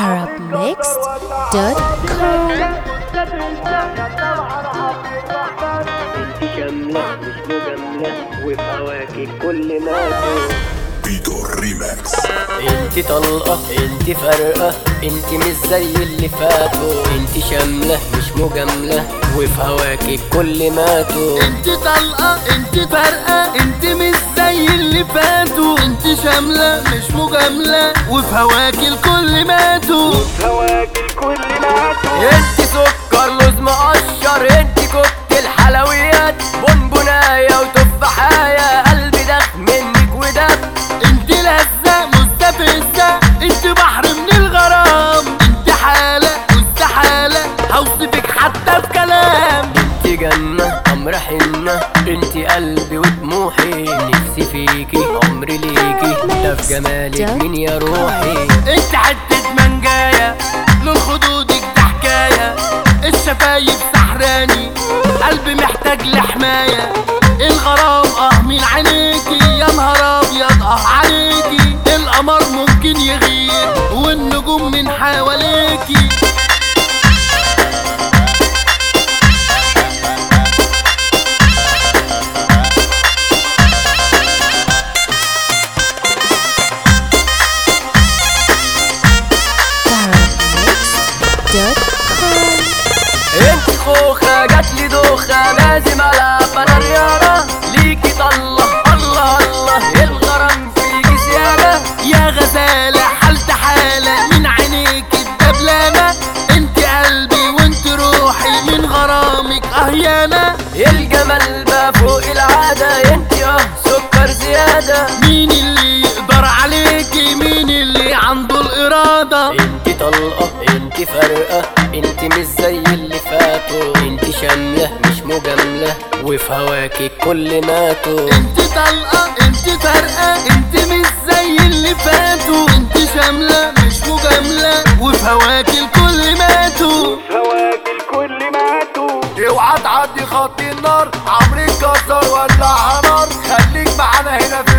arabmixed.com. انت شاملة مش مجاملة وفي هواكي كل ما بيتو ريماكس. انت طلقة انت فارقة انت مش زي اللي فاتوا. انت شاملة مش مجاملة وفي هواكي كل ماتوا. انت طلقة انت فارقة انت مش زي اللي فاتوا. انت شاملة مش مجاملة وفي هواكي الكل ماتوا. انت سكر لوز مقشر انت كوكتيل حلويات بونبوناية وتفاحية قلبي داخ منك ودب. انت لذة مستفزة انت بحر من الغرام. انت حالة مستحالة هوصفك حتى في كلام. انت جنة امر حنة انت قلبي وطموحي نفسي فيكي عمري ليكي ده في جمالك مين يا روحي. انت حتة منجاية لون خدودك ده حكاية. الشفايف سحراني قلبي محتاج لحماية. الغرام من عينيكي يا نهار ابيض عليكي. القمر ممكن يغير والنجوم من حواليكي. انت خوخة جاتلي دوخة لازم العب انا رياضة ليكي طلة الله الله الغرام فيكي زيادة. يا غزالة حالت حالة من عينيك الدبلانة. انت قلبي وانت روحي من غرامك يانا. الجمال بقى فوق العادة انت سكر زيادة. مين اللي يقدر عليكي مين اللي عنده الإرادة. انت طلقة انت فارقة انت مش زي اللي فاتوا. انت شاملة مش مجاملة وفي هواكي كل ماتوا. انت طلقة انت فارقة انت مش زي اللي فاتوا. انت شاملة مش مجاملة وفي هواكي الكل ماتوا. اوعى تعدي خط النار عمري اتكسر ولع نار. خليك معانا هنا في